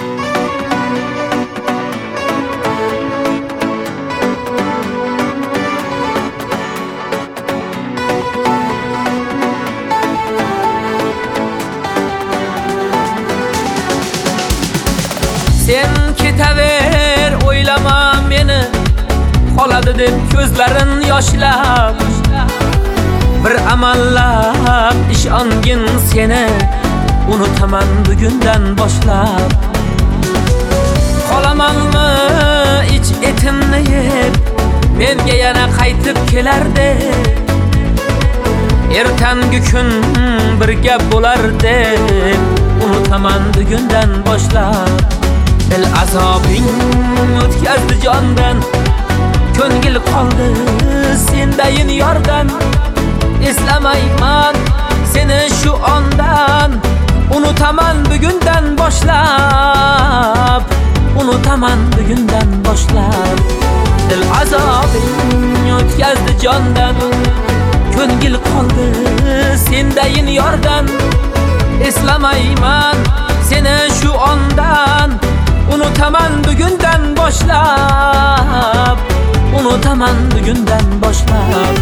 Sen ketaver, oylama meni, qoladi deb ko'zlarin yoshlab. Bir amallab ishongin seni, unutaman bugundan boshlab. Qolamanmi ich etimni yeb, menga yana qaytib kelar deb. Ertangi kun birga bo'lar deb, unutaman bugundan boshlab. Dil azobing o'tkazdi jondan, ko'ngil qoldi sendayin yordan. Eslamayman seni shu ondan, unutaman bugundan boshlab. Unutaman bugundan boshlab. Dil azobing o'tkazdi jondan, ko'ngil qoldi sendayin yordan. Eslamayman seni shu ondan, unutaman bugundan boshlab. Unutaman bugundan boshlab.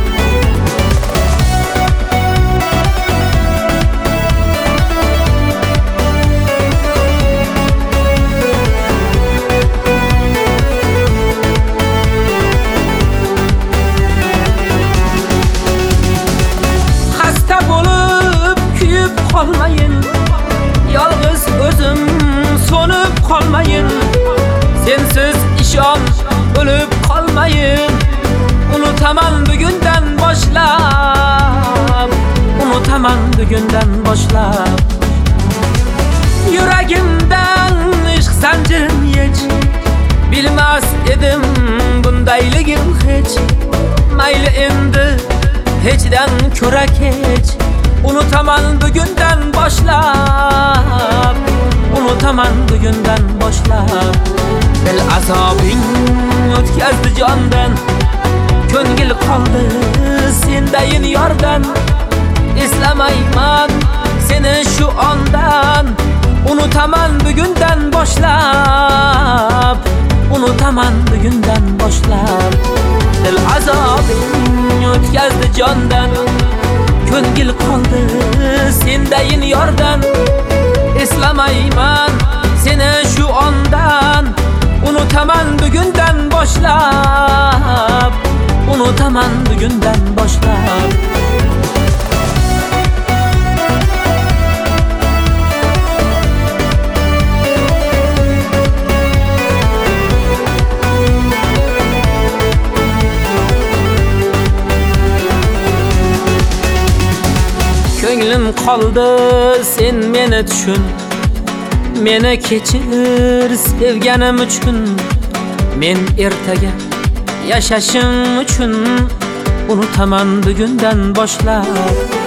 Xasta bo'lib kuyib qolmayin, yolg'iz o'zim so'nib qolmayin. Sensiz ishon o'lib qolmayin, unutaman bugundan boshlab. Unutaman bugundan boshlab. Yuragimdan ishq zanjirim yech, bilmas edim bundayligim hech. Mayli endi hechdan ko'ra kech, unutaman bugundan boshlab. Unutaman bugundan boshlab. Dil azobing o'tkazdi jondan, ko'ngil qoldi sendayin yordan. Eslamayman seni shu ondan, unutaman bugundan boshlab. Unutaman bugundan boshlab. Dil azobing o'tkazdi jondan, ko'ngil qoldi sendayin yordan. Eslamayman seni shu ondan, unutaman bugundan boshlab. Unutaman bugundan boshlab. Ko'nglim qoldi sen meni tushun, meni kechir sevganim uchun. Men ertaga yashashim uchun, unutaman bugundan boshlab.